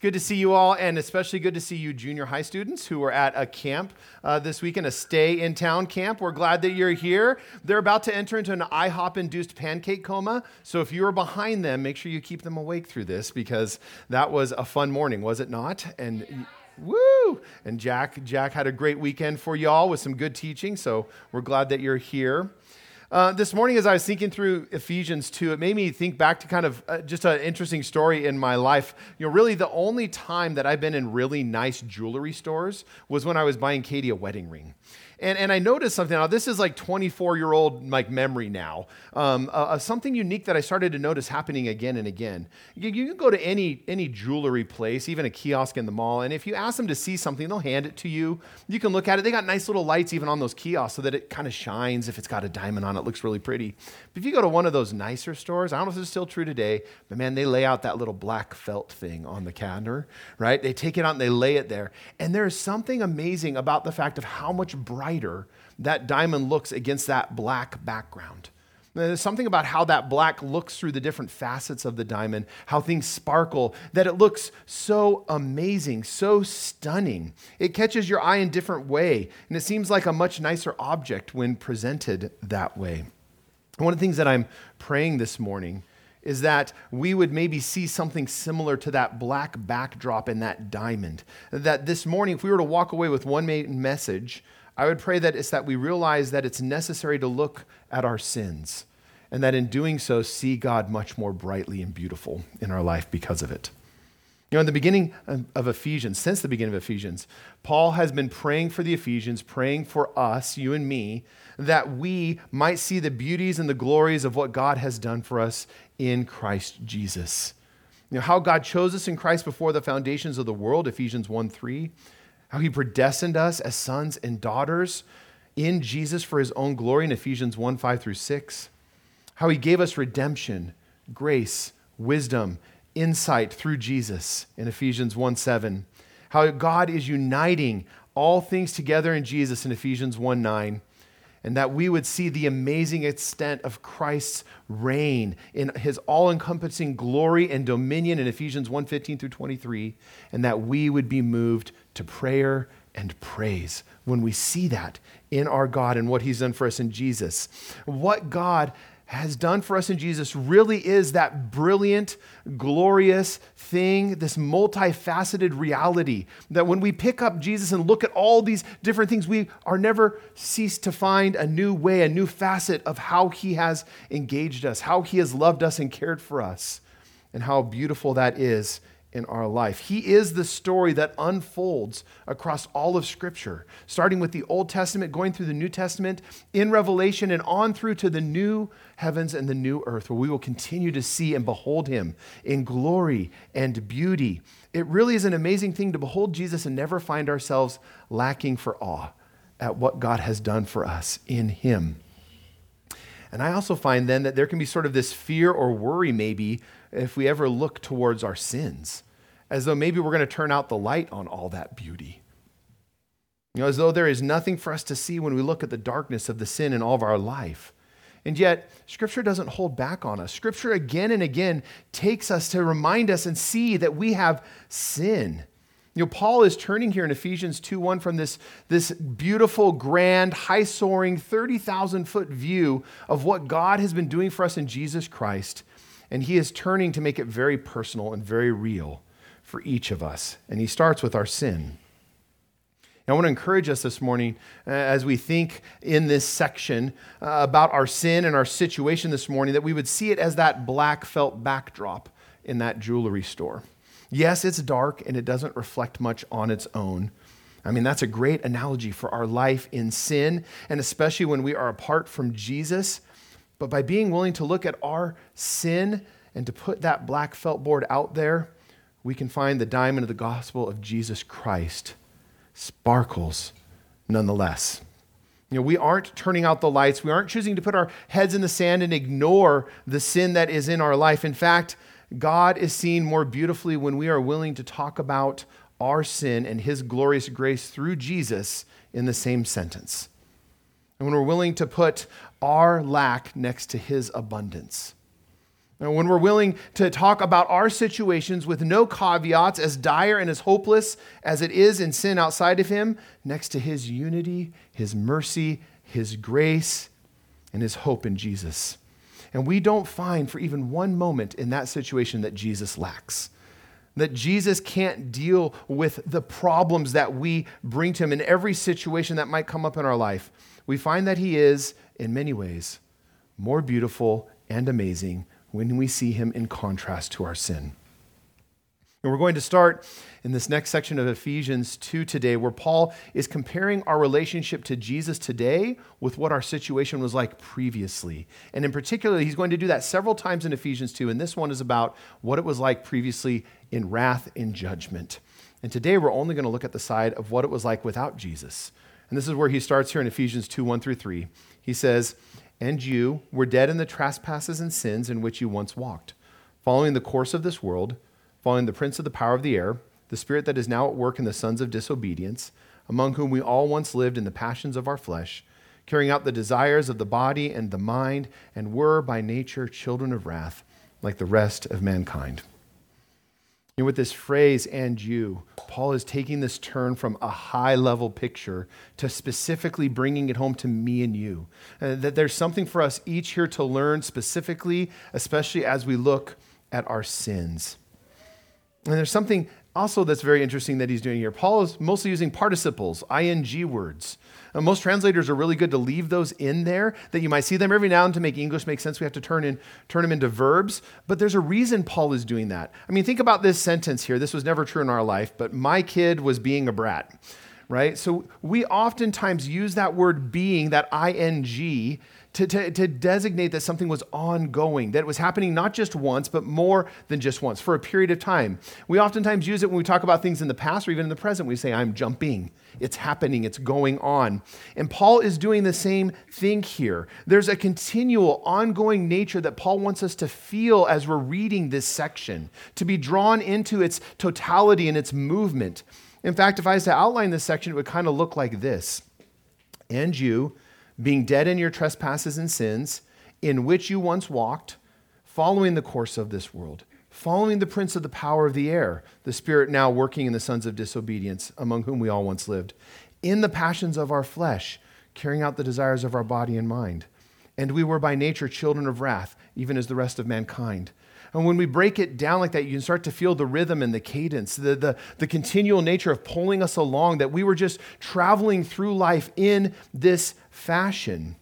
good to see you all, and especially good to see you junior high students who are at a camp this weekend, a stay-in-town camp. We're glad that you're here. They're about to enter into an IHOP-induced pancake coma, so if you're behind them, make sure you keep them awake through this, because that was a fun morning, was it not? And woo! And Jack had a great weekend for y'all with some good teaching, so we're glad that you're here. This morning, as I was thinking through Ephesians 2, it made me think back to kind of just an interesting story in my life. Really the only time that I've been in really nice jewelry stores was when I was buying Katie a wedding ring. And I noticed something. Now, this is like 24-year-old like memory now. Something unique that I started to notice happening again and again. You can go to any jewelry place, even a kiosk in the mall, and if you ask them to see something, they'll hand it to you. You can look at it. They got nice little lights even on those kiosks so that it kind of shines. If it's got a diamond on it, it looks really pretty. But if you go to one of those nicer stores, I don't know if it's still true today, but man, they lay out that little black felt thing on the counter, right? They take it out and they lay it there. And there's something amazing about the fact of how much brighter that diamond looks against that black background. There's something about how that black looks through the different facets of the diamond, how things sparkle, that it looks so amazing, so stunning. It catches your eye in a different way, and it seems like a much nicer object when presented that way. And one of the things that I'm praying this morning is that we would maybe see something similar to that black backdrop in that diamond. That this morning, if we were to walk away with one main message, I would pray that it's that we realize that it's necessary to look at our sins, and that in doing so, see God much more brightly and beautiful in our life because of it. In the beginning of Ephesians, since the beginning of Ephesians, Paul has been praying for the Ephesians, praying for us, you and me, that we might see the beauties and the glories of what God has done for us in Christ Jesus. How God chose us in Christ before the foundations of the world, Ephesians 1:3. How he predestined us as sons and daughters in Jesus for his own glory in Ephesians 1:5-6. How he gave us redemption, grace, wisdom, insight through Jesus in Ephesians 1:7. How God is uniting all things together in Jesus in Ephesians 1:9. And that we would see the amazing extent of Christ's reign in his all-encompassing glory and dominion in Ephesians 1:15-23, and that we would be moved to prayer and praise when we see that in our God and what he's done for us in Jesus. What God has done for us in Jesus really is that brilliant, glorious thing, this multifaceted reality that when we pick up Jesus and look at all these different things, we are never cease to find a new way, a new facet of how he has engaged us, how he has loved us and cared for us, and how beautiful that is in our life. He is the story that unfolds across all of Scripture, starting with the Old Testament, going through the New Testament, in Revelation, and on through to the new heavens and the new earth, where we will continue to see and behold him in glory and beauty. It really is an amazing thing to behold Jesus and never find ourselves lacking for awe at what God has done for us in him. And I also find then that there can be sort of this fear or worry maybe if we ever look towards our sins, as though maybe we're going to turn out the light on all that beauty. As though there is nothing for us to see when we look at the darkness of the sin in all of our life. And yet, Scripture doesn't hold back on us. Scripture again and again takes us to remind us and see that we have sin. Paul is turning here in Ephesians 2:1 from this beautiful, grand, high-soaring, 30,000-foot view of what God has been doing for us in Jesus Christ. And he is turning to make it very personal and very real for each of us. And he starts with our sin. Now, I want to encourage us this morning as we think in this section about our sin and our situation this morning, that we would see it as that black felt backdrop in that jewelry store. Yes, it's dark and it doesn't reflect much on its own. I mean, that's a great analogy for our life in sin, and especially when we are apart from Jesus. But by being willing to look at our sin and to put that black felt board out there, we can find the diamond of the gospel of Jesus Christ sparkles nonetheless. We aren't turning out the lights. We aren't choosing to put our heads in the sand and ignore the sin that is in our life. In fact, God is seen more beautifully when we are willing to talk about our sin and his glorious grace through Jesus in the same sentence. And when we're willing to put our lack next to his abundance. And when we're willing to talk about our situations with no caveats, as dire and as hopeless as it is in sin outside of him, next to his unity, his mercy, his grace, and his hope in Jesus. And we don't find for even one moment in that situation that Jesus lacks, that Jesus can't deal with the problems that we bring to him in every situation that might come up in our life. We find that he is, in many ways, more beautiful and amazing when we see him in contrast to our sin. And we're going to start in this next section of Ephesians 2 today, where Paul is comparing our relationship to Jesus today with what our situation was like previously. And in particular, he's going to do that several times in Ephesians 2, and this one is about what it was like previously in wrath and judgment. And today we're only going to look at the side of what it was like without Jesus. And this is where he starts here in Ephesians 2, 1 through 3. He says, "And you were dead in the trespasses and sins in which you once walked, following the course of this world, following the prince of the power of the air, the spirit that is now at work in the sons of disobedience, among whom we all once lived in the passions of our flesh, carrying out the desires of the body and the mind, and were by nature children of wrath, like the rest of mankind." And with this phrase, "and you," Paul is taking this turn from a high-level picture to specifically bringing it home to me and you. That there's something for us each here to learn specifically, especially as we look at our sins. And there's something also that's very interesting that he's doing here. Paul is mostly using participles, ing words. Most translators are really good to leave those in there, that you might see them every now and then to make English make sense. We have to turn them into verbs. But there's a reason Paul is doing that. I mean, think about this sentence here. This was never true in our life, but my kid was being a brat, right? So we oftentimes use that word being, that ing, to designate that something was ongoing, that it was happening not just once, but more than just once, for a period of time. We oftentimes use it when we talk about things in the past or even in the present. We say, "I'm jumping." It's happening. It's going on. And Paul is doing the same thing here. There's a continual, ongoing nature that Paul wants us to feel as we're reading this section, to be drawn into its totality and its movement. In fact, if I was to outline this section, it would kind of look like this. "And you, being dead in your trespasses and sins, in which you once walked, following the course of this world, following the prince of the power of the air, the spirit now working in the sons of disobedience, among whom we all once lived, in the passions of our flesh, carrying out the desires of our body and mind. And we were by nature children of wrath, even as the rest of mankind." And when we break it down like that, you can start to feel the rhythm and the cadence, the continual nature of pulling us along, that we were just traveling through life in this fashion.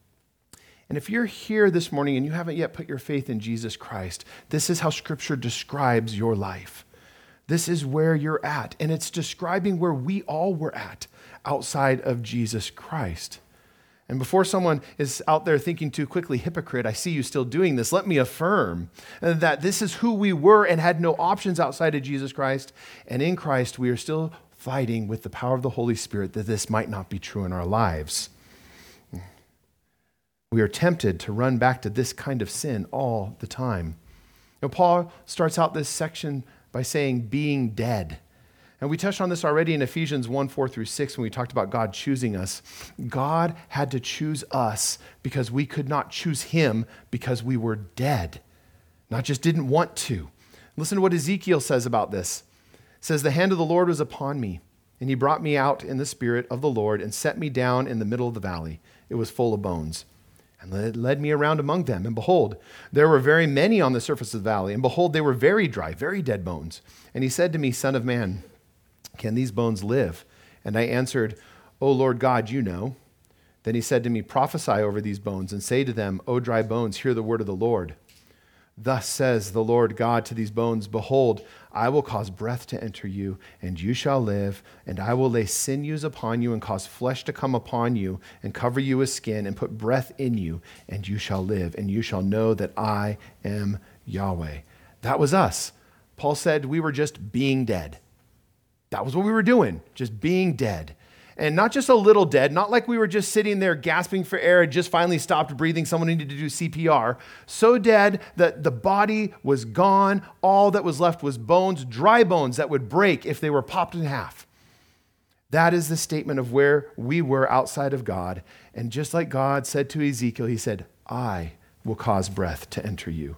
And if you're here this morning and you haven't yet put your faith in Jesus Christ, this is how Scripture describes your life. This is where you're at. And it's describing where we all were at outside of Jesus Christ. And before someone is out there thinking too quickly, "Hypocrite, I see you still doing this," let me affirm that this is who we were and had no options outside of Jesus Christ. And in Christ, we are still fighting with the power of the Holy Spirit that this might not be true in our lives. We are tempted to run back to this kind of sin all the time. Now, Paul starts out this section by saying, being dead. And we touched on this already in Ephesians 1, 4 through 6 when we talked about God choosing us. God had to choose us because we could not choose him because we were dead, not just didn't want to. Listen to what Ezekiel says about this. It says, "The hand of the Lord was upon me, and he brought me out in the spirit of the Lord and set me down in the middle of the valley. It was full of bones. And led me around among them. And behold, there were very many on the surface of the valley. And behold, they were very dry, very dead bones. And he said to me, Son of man, can these bones live? And I answered, O Lord God, you know. Then he said to me, Prophesy over these bones and say to them, O dry bones, hear the word of the Lord. Thus says the Lord God to these bones, Behold, I will cause breath to enter you, and you shall live, and I will lay sinews upon you and cause flesh to come upon you and cover you with skin and put breath in you, and you shall live, and you shall know that I am Yahweh. That was us. Paul said we were just being dead. That was what we were doing, just being dead. And not just a little dead, not like we were just sitting there gasping for air and just finally stopped breathing. Someone needed to do CPR. So dead that the body was gone. All that was left was bones, dry bones that would break if they were popped in half. That is the statement of where we were outside of God. And just like God said to Ezekiel, he said, I will cause breath to enter you.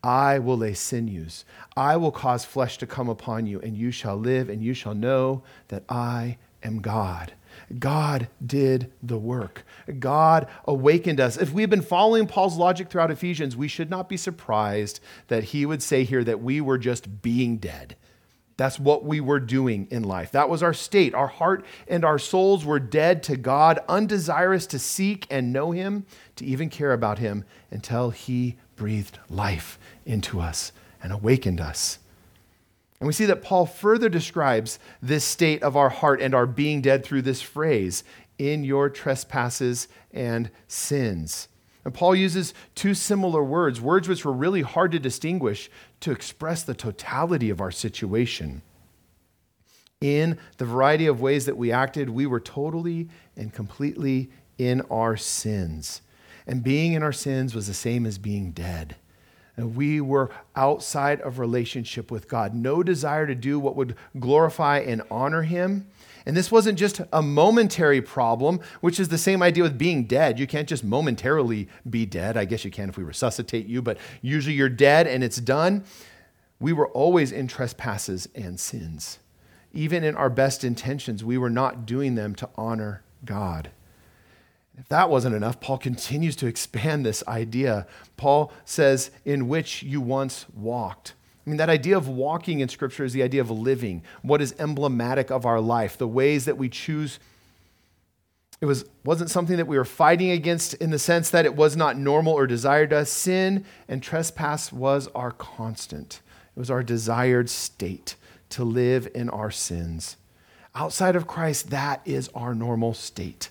I will lay sinews. I will cause flesh to come upon you, and you shall live, and you shall know that I am God. God did the work. God awakened us. If we've been following Paul's logic throughout Ephesians, we should not be surprised that he would say here that we were just being dead. That's what we were doing in life. That was our state. Our heart and our souls were dead to God, undesirous to seek and know him, to even care about him, until he breathed life into us and awakened us. And we see that Paul further describes this state of our heart and our being dead through this phrase, in your trespasses and sins. And Paul uses two similar words which were really hard to distinguish, to express the totality of our situation. In the variety of ways that we acted, we were totally and completely in our sins. And being in our sins was the same as being dead. And we were outside of relationship with God. No desire to do what would glorify and honor him. And this wasn't just a momentary problem, which is the same idea with being dead. You can't just momentarily be dead. I guess you can if we resuscitate you, but usually you're dead and it's done. We were always in trespasses and sins. Even in our best intentions, we were not doing them to honor God. If that wasn't enough, Paul continues to expand this idea. Paul says, in which you once walked. I mean, that idea of walking in Scripture is the idea of living, what is emblematic of our life, the ways that we choose. It wasn't something that we were fighting against in the sense that it was not normal or desired us. Sin and trespass was our constant. It was our desired state to live in our sins. Outside of Christ, that is our normal state.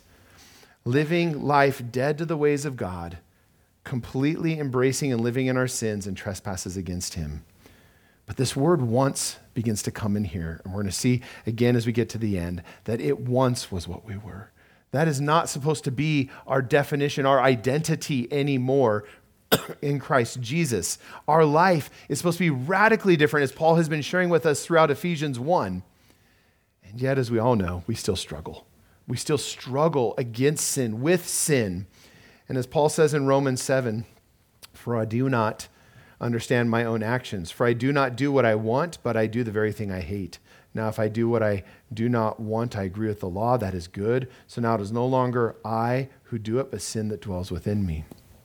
Living life dead to the ways of God, completely embracing and living in our sins and trespasses against him. But this word once begins to come in here, and we're going to see again as we get to the end that it once was what we were. That is not supposed to be our definition, our identity anymore in Christ Jesus. Our life is supposed to be radically different, as Paul has been sharing with us throughout Ephesians 1. And yet, as we all know, we still struggle. We still struggle against sin, with sin. And as Paul says in Romans 7, for I do not understand my own actions. For I do not do what I want, but I do the very thing I hate. Now, if I do what I do not want, I agree with the law. That is good. So now it is no longer I who do it, but sin that dwells within me.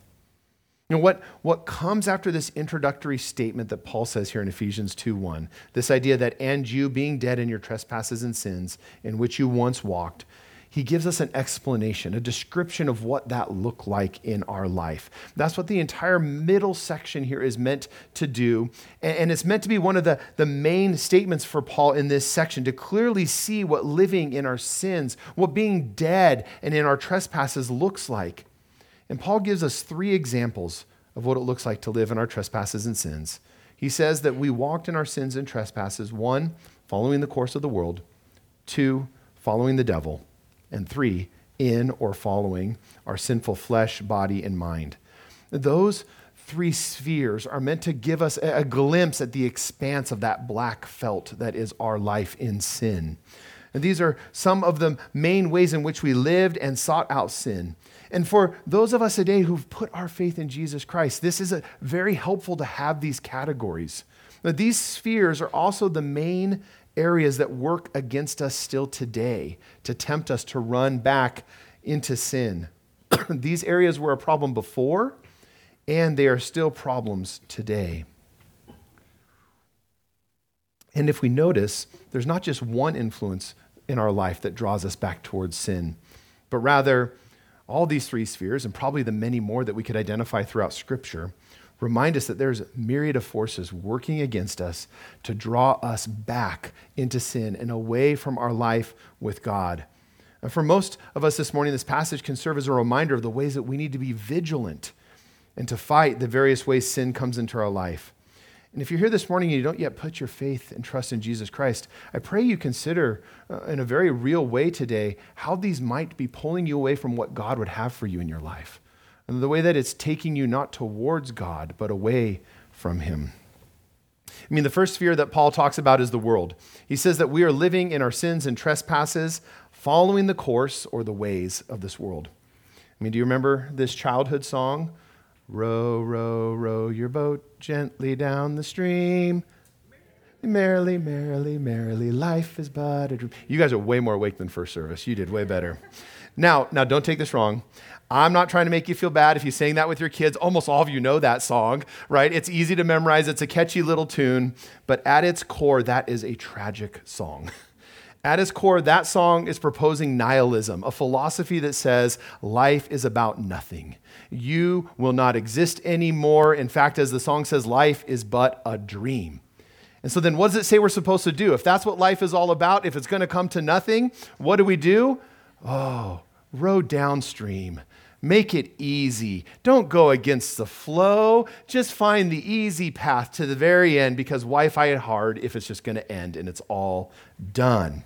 You know, what comes after this introductory statement that Paul says here in Ephesians 2:1, this idea that, and you being dead in your trespasses and sins in which you once walked, he gives us an explanation, a description of what that looked like in our life. That's what the entire middle section here is meant to do. And it's meant to be one of the main statements for Paul in this section, to clearly see what living in our sins, what being dead and in our trespasses looks like. And Paul gives us 3 examples of what it looks like to live in our trespasses and sins. He says that we walked in our sins and trespasses, 1, following the course of the world, 2, following the devil, and 3, in or following our sinful flesh, body, and mind. Those 3 spheres are meant to give us a glimpse at the expanse of that black felt that is our life in sin. And these are some of the main ways in which we lived and sought out sin. And for those of us today who've put our faith in Jesus Christ, this is very helpful to have these categories. Now, these spheres are also the main areas that work against us still today to tempt us to run back into sin. These areas were a problem before, and they are still problems today. And if we notice, there's not just one influence in our life that draws us back towards sin, but rather all these 3 spheres, and probably the many more that we could identify throughout Scripture, remind us that there's a myriad of forces working against us to draw us back into sin and away from our life with God. And for most of us this morning, this passage can serve as a reminder of the ways that we need to be vigilant and to fight the various ways sin comes into our life. And if you're here this morning and you don't yet put your faith and trust in Jesus Christ, I pray you consider in a very real way today how these might be pulling you away from what God would have for you in your life. And the way that it's taking you not towards God, but away from him. I mean, the first sphere that Paul talks about is the world. He says that we are living in our sins and trespasses, following the course or the ways of this world. I mean, do you remember this childhood song? Row, row, row your boat gently down the stream. Merrily, merrily, merrily, life is but a dream. You guys are way more awake than first service. You did way better. Now, don't take this wrong. I'm not trying to make you feel bad if you sang that with your kids. Almost all of you know that song, right? It's easy to memorize. It's a catchy little tune. But at its core, that is a tragic song. At its core, that song is proposing nihilism, a philosophy that says life is about nothing. You will not exist anymore. In fact, as the song says, life is but a dream. And so then what does it say we're supposed to do? If that's what life is all about, if it's going to come to nothing, what do? Oh, row downstream. Make it easy. Don't go against the flow. Just find the easy path to the very end, because why fight it hard if it's just going to end and it's all done?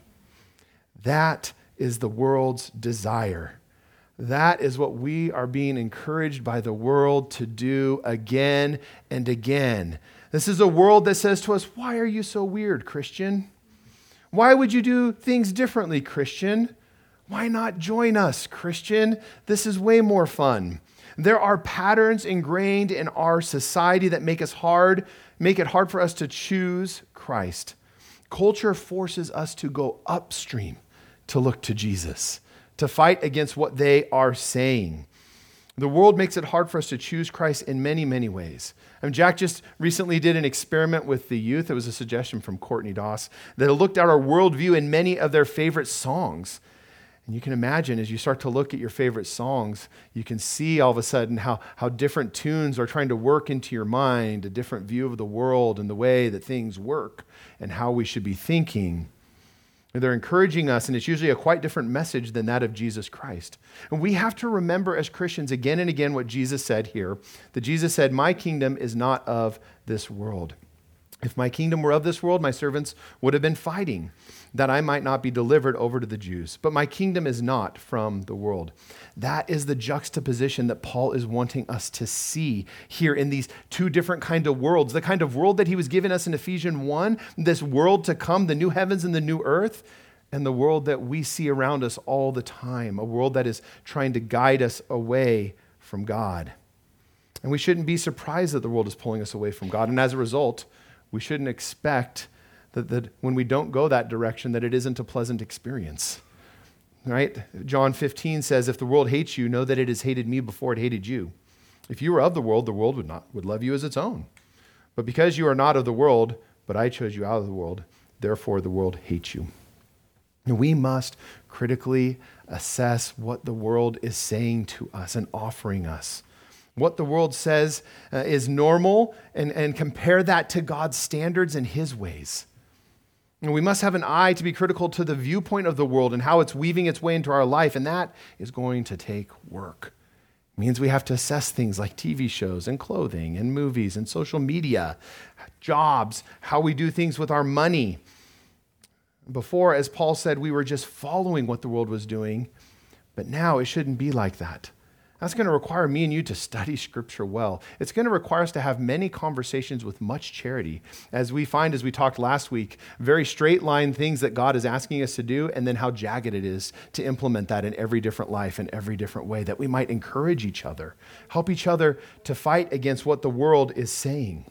That is the world's desire. That is what we are being encouraged by the world to do again and again. This is a world that says to us, why are you so weird, Christian? Why would you do things differently, Christian? Why not join us, Christian? This is way more fun. There are patterns ingrained in our society that make it hard for us to choose Christ. Culture forces us to go upstream to look to Jesus, to fight against what they are saying. The world makes it hard for us to choose Christ in many, many ways. Jack just recently did an experiment with the youth. It was a suggestion from Courtney Doss that looked at our worldview in many of their favorite songs. And you can imagine as you start to look at your favorite songs, you can see all of a sudden how different tunes are trying to work into your mind, a different view of the world and the way that things work and how we should be thinking. And they're encouraging us, and it's usually a quite different message than that of Jesus Christ. And we have to remember as Christians again and again what Jesus said here, that Jesus said, my kingdom is not of this world. If my kingdom were of this world, my servants would have been fighting, that I might not be delivered over to the Jews. But my kingdom is not from the world. That is the juxtaposition that Paul is wanting us to see here in these two different kind of worlds. The kind of world that he was giving us in Ephesians 1, this world to come, the new heavens and the new earth, and the world that we see around us all the time, a world that is trying to guide us away from God. And we shouldn't be surprised that the world is pulling us away from God. And as a result, we shouldn't expect that when we don't go that direction, that it isn't a pleasant experience, right? John 15 says, if the world hates you, know that it has hated me before it hated you. If you were of the world would love you as its own. But because you are not of the world, but I chose you out of the world, therefore the world hates you. And we must critically assess what the world is saying to us and offering us. What the world says is normal and compare that to God's standards and his ways. And we must have an eye to be critical to the viewpoint of the world and how it's weaving its way into our life, and that is going to take work. It means we have to assess things like TV shows and clothing and movies and social media, jobs, how we do things with our money. Before, as Paul said, we were just following what the world was doing, but now it shouldn't be like that. That's going to require me and you to study Scripture well. It's going to require us to have many conversations with much charity. As we talked last week, very straight line things that God is asking us to do, and then how jagged it is to implement that in every different life, in every different way, that we might encourage each other, help each other to fight against what the world is saying.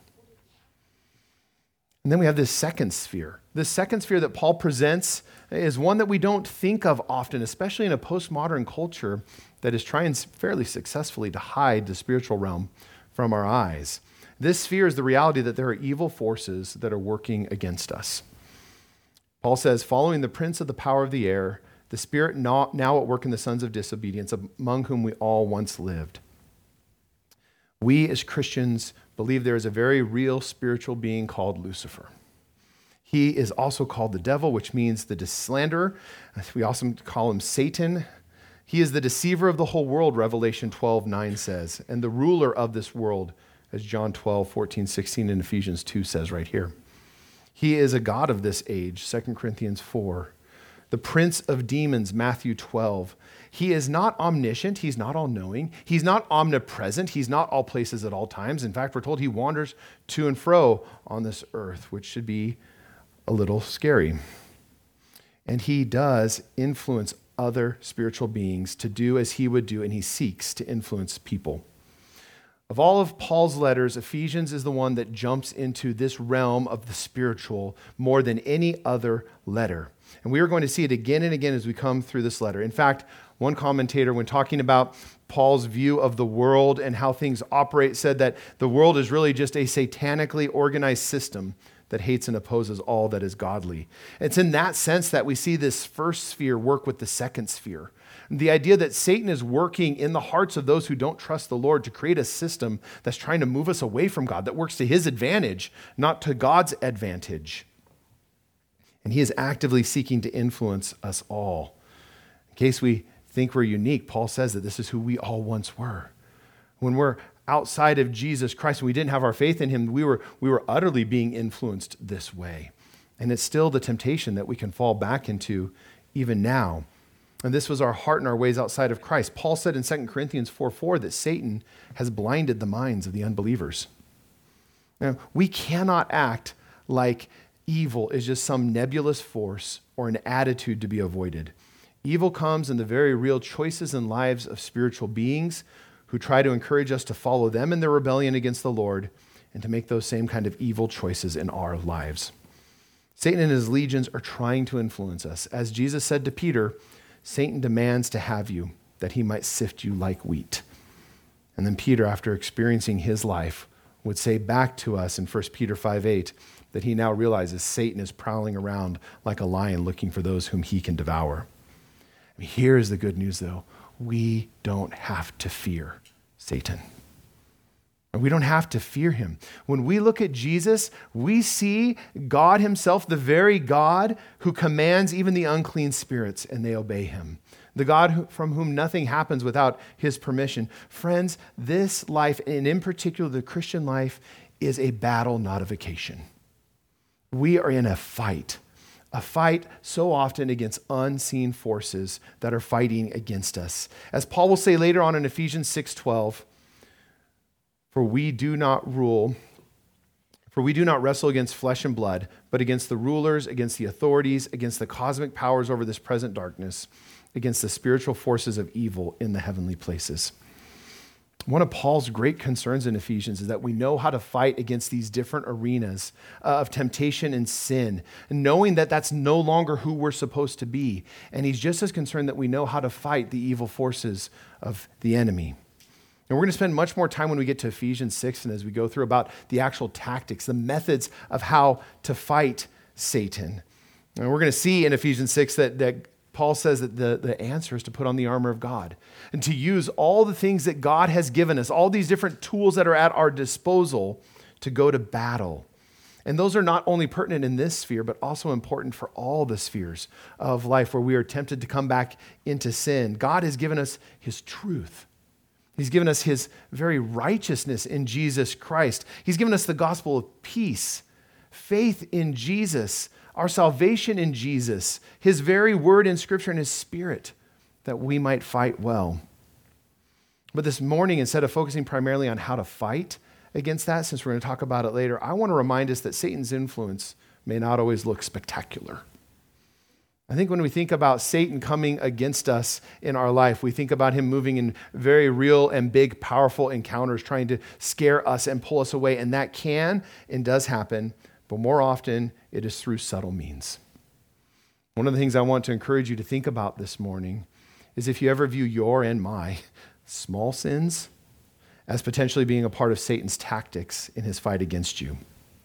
And then we have this second sphere. This second sphere that Paul presents is one that we don't think of often, especially in a postmodern culture that is trying fairly successfully to hide the spiritual realm from our eyes. This sphere is the reality that there are evil forces that are working against us. Paul says, following the prince of the power of the air, the spirit now at work in the sons of disobedience, among whom we all once lived. We as Christians believe there is a very real spiritual being called Lucifer. He is also called the devil, which means the slanderer. We also call him Satan. He is the deceiver of the whole world, Revelation 12:9 says, and the ruler of this world, as John 12:14-16 and Ephesians 2 says right here. He is a god of this age, 2 Corinthians 4. The prince of demons, Matthew 12. He is not omniscient. He's not all-knowing. He's not omnipresent. He's not all places at all times. In fact, we're told he wanders to and fro on this earth, which should be a little scary. And he does influence other spiritual beings to do as he would do, and he seeks to influence people. Of all of Paul's letters, Ephesians is the one that jumps into this realm of the spiritual more than any other letter. And we are going to see it again and again as we come through this letter. In fact, one commentator, when talking about Paul's view of the world and how things operate, said that the world is really just a satanically organized system that hates and opposes all that is godly. It's in that sense that we see this first sphere work with the second sphere. The idea that Satan is working in the hearts of those who don't trust the Lord to create a system that's trying to move us away from God, that works to his advantage, not to God's advantage. And he is actively seeking to influence us all. In case we think we're unique, Paul says that this is who we all once were. When we're outside of Jesus Christ and we didn't have our faith in him, we were utterly being influenced this way. And it's still the temptation that we can fall back into even now. And this was our heart and our ways outside of Christ. Paul said in 2 Corinthians 4:4 that Satan has blinded the minds of the unbelievers. Now, we cannot act like evil is just some nebulous force or an attitude to be avoided. Evil comes in the very real choices and lives of spiritual beings who try to encourage us to follow them in their rebellion against the Lord and to make those same kind of evil choices in our lives. Satan and his legions are trying to influence us. As Jesus said to Peter, Satan demands to have you, that he might sift you like wheat. And then Peter, after experiencing his life, would say back to us in 1 Peter 5:8 that he now realizes Satan is prowling around like a lion looking for those whom he can devour. Here is the good news, though. We don't have to fear Satan. And we don't have to fear him. When we look at Jesus, we see God himself, the very God who commands even the unclean spirits, and they obey him. The God from whom nothing happens without his permission. Friends, this life, and in particular the Christian life, is a battle, not a vacation. We are in a fight so often against unseen forces that are fighting against us. As Paul will say later on in Ephesians 6:12, For we do not wrestle against flesh and blood, but against the rulers, against the authorities, against the cosmic powers over this present darkness, against the spiritual forces of evil in the heavenly places. One of Paul's great concerns in Ephesians is that we know how to fight against these different arenas of temptation and sin, and knowing that that's no longer who we're supposed to be. And he's just as concerned that we know how to fight the evil forces of the enemy. And we're going to spend much more time when we get to Ephesians 6 and as we go through about the actual tactics, the methods of how to fight Satan. And we're going to see in Ephesians 6 that Paul says that the answer is to put on the armor of God and to use all the things that God has given us, all these different tools that are at our disposal to go to battle. And those are not only pertinent in this sphere, but also important for all the spheres of life where we are tempted to come back into sin. God has given us his truth. He's given us his very righteousness in Jesus Christ. He's given us the gospel of peace, faith in Jesus, our salvation in Jesus, his very word in Scripture and his Spirit, that we might fight well. But this morning, instead of focusing primarily on how to fight against that, since we're going to talk about it later, I want to remind us that Satan's influence may not always look spectacular. I think when we think about Satan coming against us in our life, we think about him moving in very real and big, powerful encounters, trying to scare us and pull us away. And that can and does happen, but more often it is through subtle means. One of the things I want to encourage you to think about this morning is if you ever view your and my small sins as potentially being a part of Satan's tactics in his fight against you.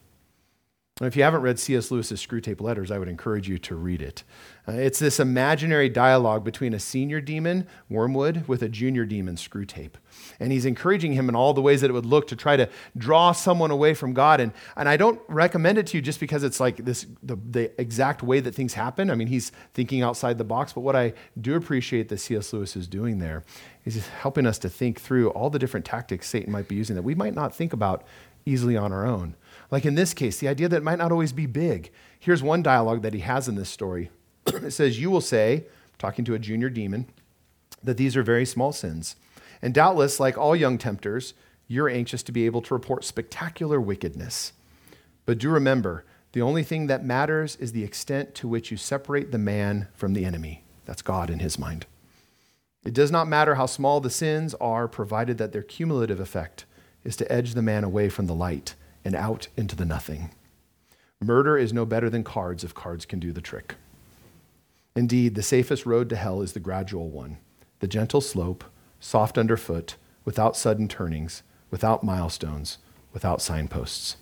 And if you haven't read C.S. Lewis's Screwtape Letters, I would encourage you to read it. It's this imaginary dialogue between a senior demon, Wormwood, with a junior demon, Screwtape. And he's encouraging him in all the ways that it would look to try to draw someone away from God. And I don't recommend it to you just because it's like this the exact way that things happen. I mean, he's thinking outside the box. But what I do appreciate that C.S. Lewis is doing there is he's helping us to think through all the different tactics Satan might be using that we might not think about easily on our own. Like in this case, the idea that it might not always be big. Here's one dialogue that he has in this story. It says, "You will say," talking to a junior demon, "that these are very small sins. And doubtless, like all young tempters, you're anxious to be able to report spectacular wickedness. But do remember, the only thing that matters is the extent to which you separate the man from the enemy." That's God in his mind. "It does not matter how small the sins are, provided that their cumulative effect is to edge the man away from the light and out into the nothing. Murder is no better than cards if cards can do the trick. Indeed, the safest road to hell is the gradual one, the gentle slope, soft underfoot, without sudden turnings, without milestones, without signposts.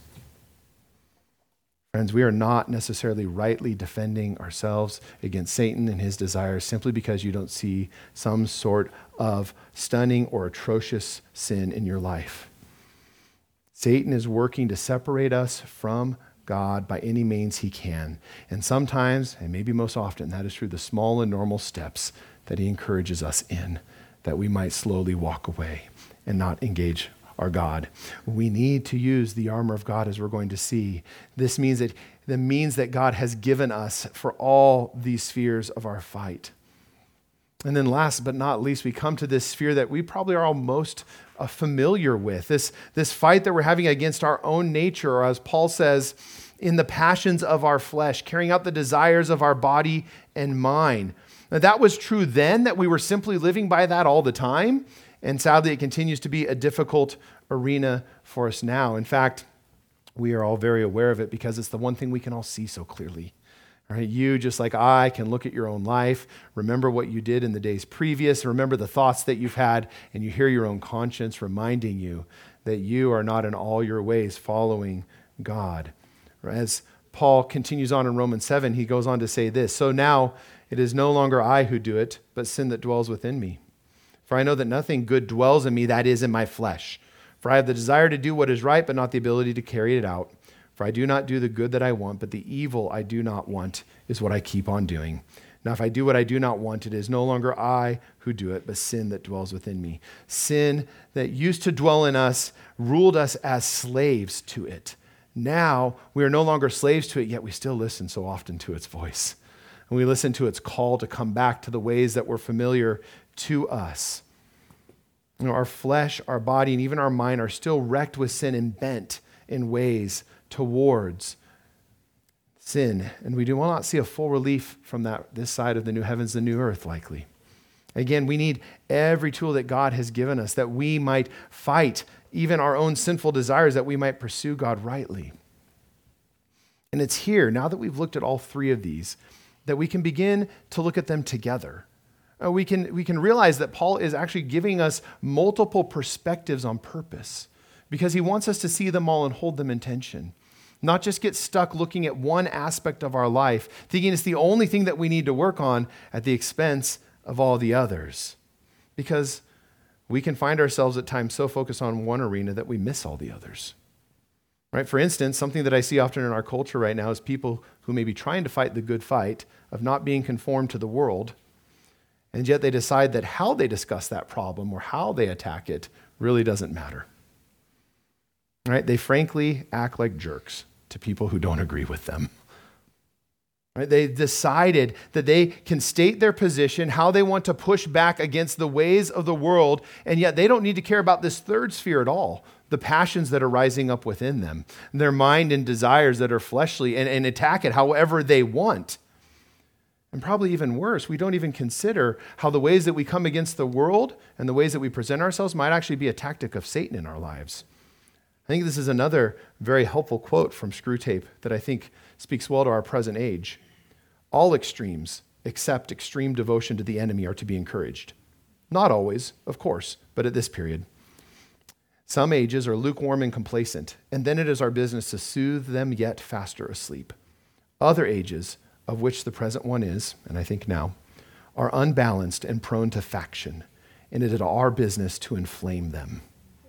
Friends, we are not necessarily rightly defending ourselves against Satan and his desires simply because you don't see some sort of stunning or atrocious sin in your life. Satan is working to separate us from God by any means he can. And sometimes, and maybe most often, that is through the small and normal steps that he encourages us in, that we might slowly walk away and not engage our God. We need to use the armor of God, as we're going to see. This means that the means that God has given us for all these spheres of our fight. And then last but not least, we come to this sphere that we probably are all most familiar with, this fight that we're having against our own nature, or as Paul says, in the passions of our flesh, carrying out the desires of our body and mind. Now, that was true then, that we were simply living by that all the time. And sadly, it continues to be a difficult arena for us now. In fact, we are all very aware of it because it's the one thing we can all see so clearly. Right? You, just like I, can look at your own life, remember what you did in the days previous, remember the thoughts that you've had, and you hear your own conscience reminding you that you are not in all your ways following God. As Paul continues on in Romans 7, he goes on to say this, "So now it is no longer I who do it, but sin that dwells within me. For I know that nothing good dwells in me, that is, in my flesh. For I have the desire to do what is right, but not the ability to carry it out. For I do not do the good that I want, but the evil I do not want is what I keep on doing. Now, if I do what I do not want, it is no longer I who do it, but sin that dwells within me." Sin that used to dwell in us ruled us as slaves to it. Now, we are no longer slaves to it, yet we still listen so often to its voice. And we listen to its call to come back to the ways that were familiar to us. You know, our flesh, our body, and even our mind are still wrecked with sin and bent in ways towards sin. And we do not see a full relief from that this side of the new heavens, the new earth, likely. Again, we need every tool that God has given us that we might fight even our own sinful desires, that we might pursue God rightly. And it's here, now that we've looked at all three of these, that we can begin to look at them together. We can realize that Paul is actually giving us multiple perspectives on purpose because he wants us to see them all and hold them in tension. Not just get stuck looking at one aspect of our life, thinking it's the only thing that we need to work on at the expense of all the others. Because we can find ourselves at times so focused on one arena that we miss all the others. Right? For instance, something that I see often in our culture right now is people who may be trying to fight the good fight of not being conformed to the world, and yet they decide that how they discuss that problem or how they attack it really doesn't matter. Right? They frankly act like jerks to people who don't agree with them. Right? They decided that they can state their position, how they want to push back against the ways of the world, and yet they don't need to care about this third sphere at all, the passions that are rising up within them, their mind and desires that are fleshly, and attack it however they want. And probably even worse, we don't even consider how the ways that we come against the world and the ways that we present ourselves might actually be a tactic of Satan in our lives. I think this is another very helpful quote from Screwtape that I think speaks well to our present age. "All extremes, except extreme devotion to the enemy, are to be encouraged. Not always, of course, but at this period. Some ages are lukewarm and complacent, and then it is our business to soothe them yet faster asleep. Other ages, of which the present one is, and I think now, are unbalanced and prone to faction, and it is our business to inflame them."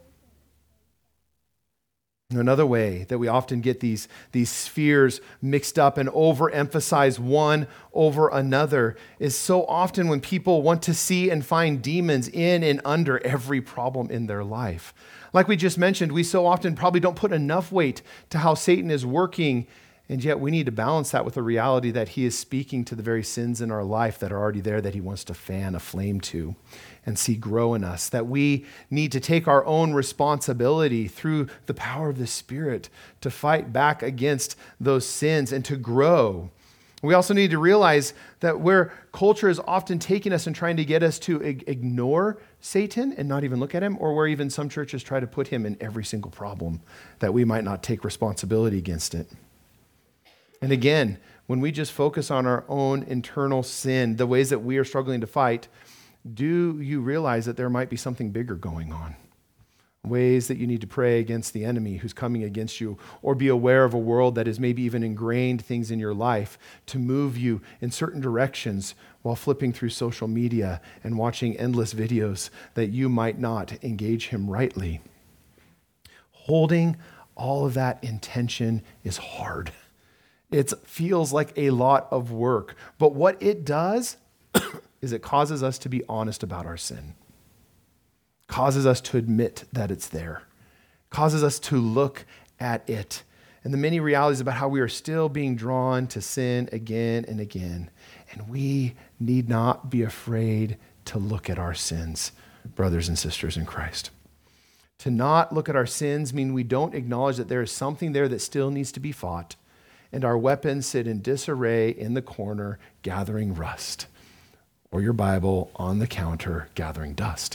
Another way that we often get these spheres mixed up and overemphasize one over another is so often when people want to see and find demons in and under every problem in their life. Like we just mentioned, we so often probably don't put enough weight to how Satan is working, and yet we need to balance that with the reality that he is speaking to the very sins in our life that are already there that he wants to fan a flame to and see grow in us, that we need to take our own responsibility through the power of the Spirit to fight back against those sins and to grow We also need to realize that where culture is often taking us and trying to get us to ignore Satan and not even look at him, or where even some churches try to put him in every single problem, that we might not take responsibility against it. And again, when we just focus on our own internal sin, the ways that we are struggling to fight, do you realize that there might be something bigger going on? Ways that you need to pray against the enemy who's coming against you, or be aware of a world that has maybe even ingrained things in your life to move you in certain directions while flipping through social media and watching endless videos that you might not engage him rightly. Holding all of that in tension is hard. It feels like a lot of work, but what it does is it causes us to be honest about our sin. Causes us to admit that it's there, causes us to look at it, and the many realities about how we are still being drawn to sin again and again. And we need not be afraid to look at our sins, brothers and sisters in Christ. To not look at our sins means we don't acknowledge that there is something there that still needs to be fought, and our weapons sit in disarray in the corner gathering rust, or your Bible on the counter gathering dust.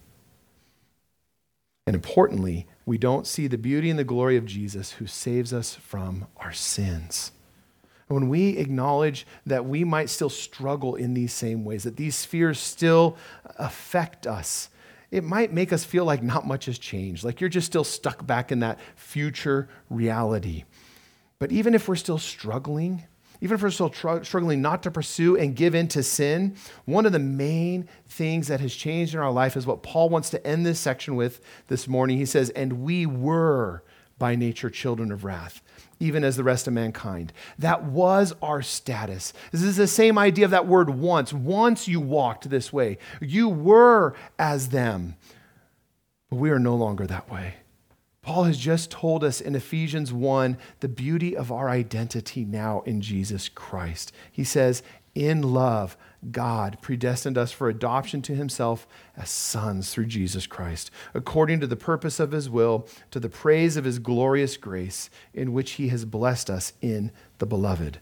And importantly, we don't see the beauty and the glory of Jesus who saves us from our sins. And when we acknowledge that we might still struggle in these same ways, that these fears still affect us, it might make us feel like not much has changed, like you're just still stuck back in that future reality. But even if we're still struggling, even if we're still struggling not to pursue and give in to sin, one of the main things that has changed in our life is what Paul wants to end this section with this morning. He says, and we were by nature children of wrath, even as the rest of mankind. That was our status. This is the same idea of that word once. Once you walked this way. You were as them, but we are no longer that way. Paul has just told us in Ephesians 1 the beauty of our identity now in Jesus Christ. He says, in love, God predestined us for adoption to himself as sons through Jesus Christ, according to the purpose of his will, to the praise of his glorious grace, in which he has blessed us in the beloved.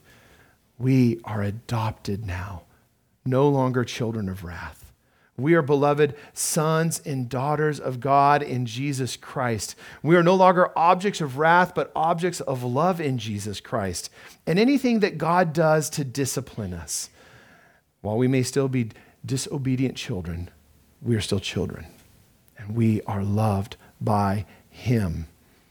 We are adopted now, no longer children of wrath. We are beloved sons and daughters of God in Jesus Christ. We are no longer objects of wrath, but objects of love in Jesus Christ. And anything that God does to discipline us, while we may still be disobedient children, we are still children. And we are loved by him.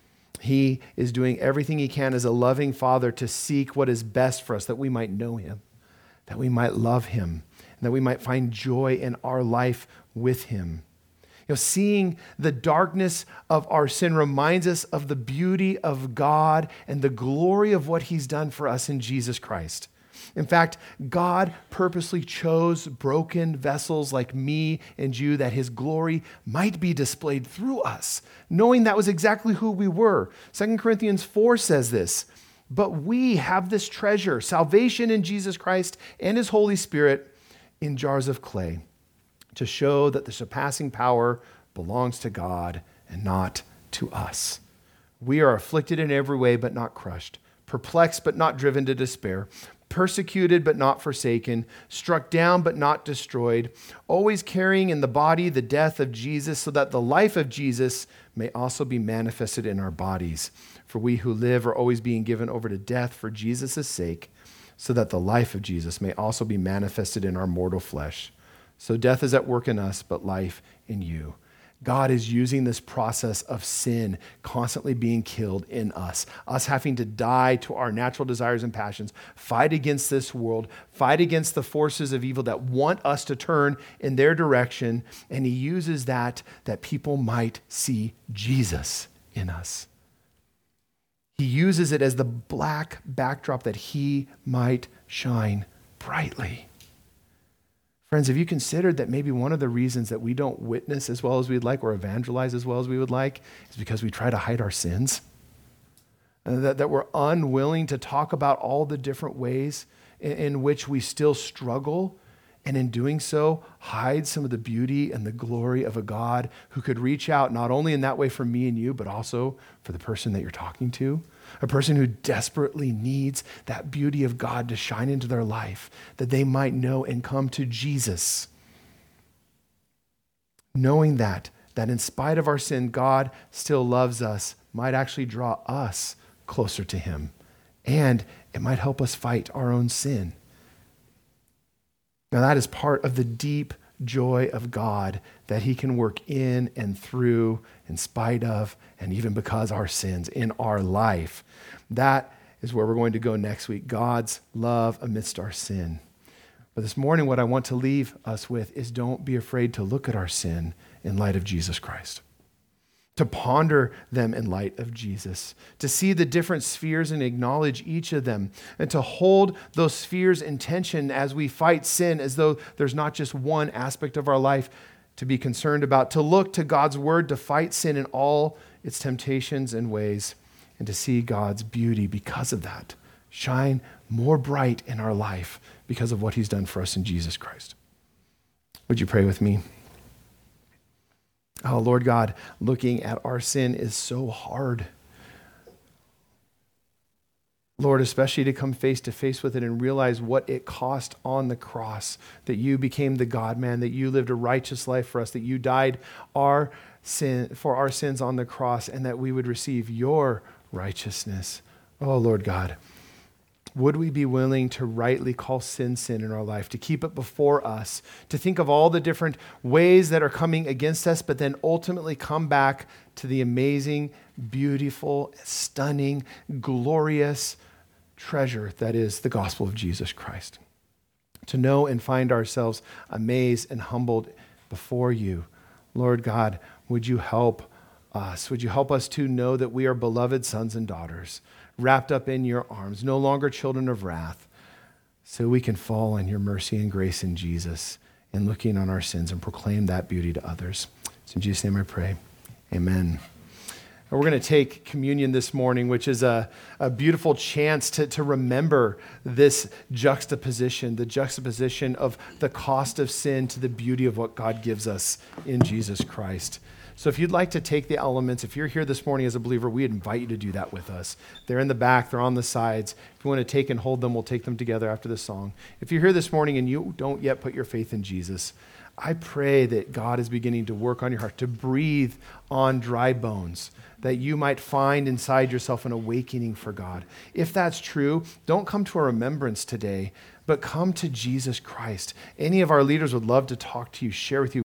He is doing everything he can as a loving father to seek what is best for us, that we might know him, that we might love him, that we might find joy in our life with him. Seeing the darkness of our sin reminds us of the beauty of God and the glory of what he's done for us in Jesus Christ. In fact, God purposely chose broken vessels like me and you that his glory might be displayed through us, knowing that was exactly who we were. 2 Corinthians 4 says this, but we have this treasure, salvation in Jesus Christ and his Holy Spirit, in jars of clay, to show that the surpassing power belongs to God and not to us. We are afflicted in every way, but not crushed, perplexed, but not driven to despair, persecuted, but not forsaken, struck down, but not destroyed, always carrying in the body the death of Jesus, so that the life of Jesus may also be manifested in our bodies. For we who live are always being given over to death for Jesus' sake, so that the life of Jesus may also be manifested in our mortal flesh. So death is at work in us, but life in you. God is using this process of sin constantly being killed in us having to die to our natural desires and passions, fight against this world, fight against the forces of evil that want us to turn in their direction, and he uses that people might see Jesus in us. He uses it as the black backdrop that he might shine brightly. Friends, have you considered that maybe one of the reasons that we don't witness as well as we'd like or evangelize as well as we would like is because we try to hide our sins? That we're unwilling to talk about all the different ways in which we still struggle And in doing so, hide some of the beauty and the glory of a God who could reach out not only in that way for me and you, but also for the person that you're talking to, a person who desperately needs that beauty of God to shine into their life, that they might know and come to Jesus. Knowing that in spite of our sin, God still loves us, might actually draw us closer to him. And it might help us fight our own sin. Now, that is part of the deep joy of God, that he can work in and through, in spite of, and even because our sins in our life. That is where we're going to go next week, God's love amidst our sin. But this morning, what I want to leave us with is don't be afraid to look at our sin in light of Jesus Christ, to ponder them in light of Jesus, to see the different spheres and acknowledge each of them, and to hold those spheres in tension as we fight sin, as though there's not just one aspect of our life to be concerned about, to look to God's word to fight sin in all its temptations and ways, and to see God's beauty because of that shine more bright in our life because of what he's done for us in Jesus Christ. Would you pray with me? Oh, Lord God, looking at our sin is so hard. Lord, especially to come face to face with it and realize what it cost on the cross, that you became the God-man, that you lived a righteous life for us, that you died for our sins on the cross, and that we would receive your righteousness. Oh, Lord God, would we be willing to rightly call sin in our life, to keep it before us, to think of all the different ways that are coming against us, but then ultimately come back to the amazing, beautiful, stunning, glorious treasure that is the gospel of Jesus Christ. To know and find ourselves amazed and humbled before you. Lord God, would you help us? Would you help us to know that we are beloved sons and daughters, wrapped up in your arms, no longer children of wrath, so we can fall on your mercy and grace in Jesus and looking on our sins and proclaim that beauty to others. It's in Jesus' name I pray. Amen. We're going to take communion this morning, which is a beautiful chance to remember this juxtaposition, the juxtaposition of the cost of sin to the beauty of what God gives us in Jesus Christ. So if you'd like to take the elements, if you're here this morning as a believer, we invite you to do that with us. They're in the back, they're on the sides. If you want to take and hold them, we'll take them together after the song. If you're here this morning and you don't yet put your faith in Jesus, I pray that God is beginning to work on your heart, to breathe on dry bones, that you might find inside yourself an awakening for God. If that's true, don't come to a remembrance today, but come to Jesus Christ. Any of our leaders would love to talk to you, share with you